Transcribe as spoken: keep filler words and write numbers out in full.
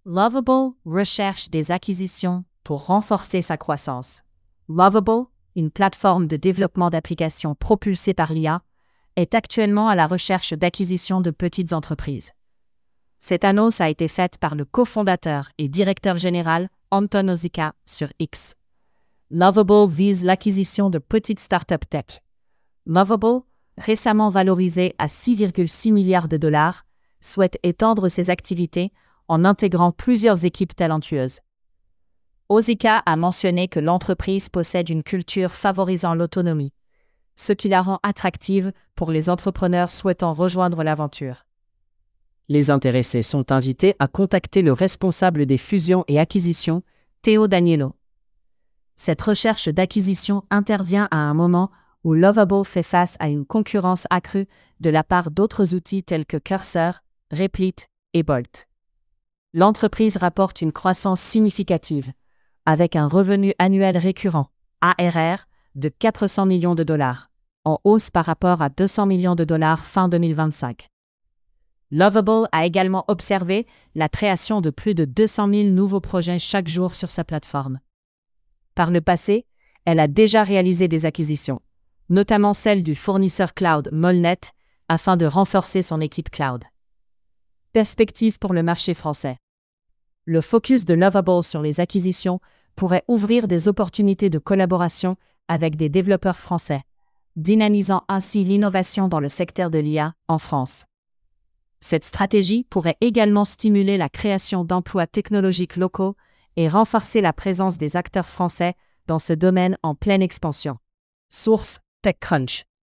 Lovable recherche des acquisitions pour renforcer sa croissance. Lovable, une plateforme de développement d'applications propulsée par l'I A, est actuellement à la recherche d'acquisitions de petites entreprises. Cette annonce a été faite par le cofondateur et directeur général Anton Osika sur X. Lovable vise l'acquisition de petites startups tech. Lovable, récemment valorisé à six virgule six milliards de dollars, souhaite étendre ses activités en intégrant plusieurs équipes talentueuses. Osika a mentionné que l'entreprise possède une culture favorisant l'autonomie, ce qui la rend attractive pour les entrepreneurs souhaitant rejoindre l'aventure. Les intéressés sont invités à contacter le responsable des fusions et acquisitions, Théo Daniello. Cette recherche d'acquisition intervient à un moment où Lovable fait face à une concurrence accrue de la part d'autres outils tels que Cursor, Replit et Bolt. L'entreprise rapporte une croissance significative, avec un revenu annuel récurrent, A R R, de quatre cents millions de dollars, en hausse par rapport à deux cents millions de dollars fin deux mille vingt-cinq. Lovable a également observé la création de plus de deux cent mille nouveaux projets chaque jour sur sa plateforme. Par le passé, elle a déjà réalisé des acquisitions, notamment celle du fournisseur cloud Molnet, afin de renforcer son équipe cloud. Perspective pour le marché français. Le focus de Lovable sur les acquisitions pourrait ouvrir des opportunités de collaboration avec des développeurs français, dynamisant ainsi l'innovation dans le secteur de l'I A en France. Cette stratégie pourrait également stimuler la création d'emplois technologiques locaux et renforcer la présence des acteurs français dans ce domaine en pleine expansion. Source: TechCrunch.